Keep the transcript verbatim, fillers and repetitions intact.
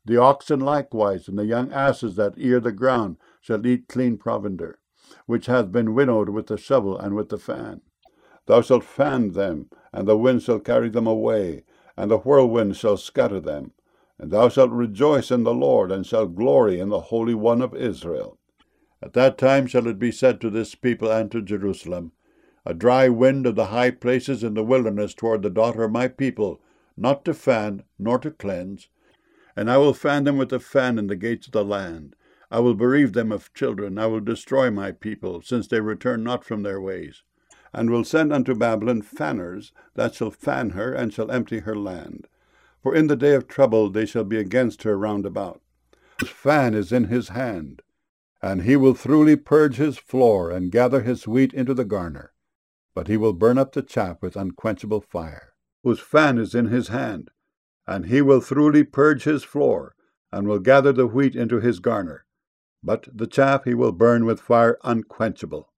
The oxen likewise, and the young asses that ear the ground, shall eat clean provender, which hath been winnowed with the shovel and with the fan. Thou shalt fan them, and the wind shall carry them away, and the whirlwind shall scatter them. And thou shalt rejoice in the Lord, and shalt glory in the Holy One of Israel. At that time shall it be said to this people and to Jerusalem, A dry wind of the high places in the wilderness toward the daughter of my people, not to fan, nor to cleanse. And I will fan them with a fan in the gates of the land. I will bereave them of children. I will destroy my people, since they return not from their ways. And will send unto Babylon fanners, that shall fan her, and shall empty her land. For in the day of trouble they shall be against her round about. His fan is in his hand, and he will throughly purge his floor, and gather his wheat into the garner. But he will burn up the chaff with unquenchable fire. Whose fan is in his hand, and he will throughly purge his floor, and will gather the wheat into his garner. But the chaff he will burn with fire unquenchable.